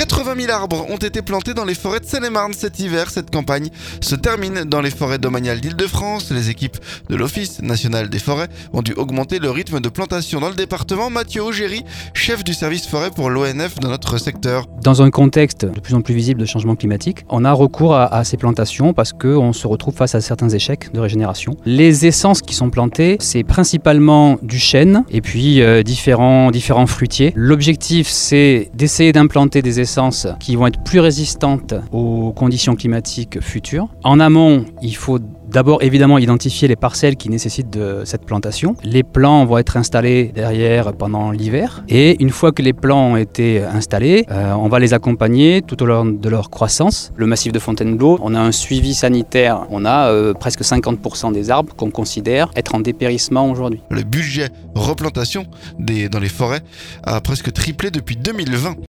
80 000 arbres ont été plantés dans les forêts de Seine-et-Marne cet hiver. Cette campagne se termine dans les forêts domaniales d'Île-de-France. Les équipes de l'Office national des forêts ont dû augmenter le rythme de plantation dans le département. Mathieu Augéry, chef du service forêt pour l'ONF dans notre secteur. Dans un contexte de plus en plus visible de changement climatique, on a recours à ces plantations parce qu'on se retrouve face à certains échecs de régénération. Les essences qui sont plantées, c'est principalement du chêne et puis différents fruitiers. L'objectif, c'est d'essayer d'implanter des essences qui vont être plus résistantes aux conditions climatiques futures. En amont, il faut d'abord évidemment identifier les parcelles qui nécessitent de cette plantation. Les plants vont être installés derrière pendant l'hiver et une fois que les plants ont été installés, on va les accompagner tout au long de leur croissance. Le massif de Fontainebleau, on a un suivi sanitaire, on a presque 50% des arbres qu'on considère être en dépérissement aujourd'hui. Le budget replantation dans les forêts a presque triplé depuis 2020.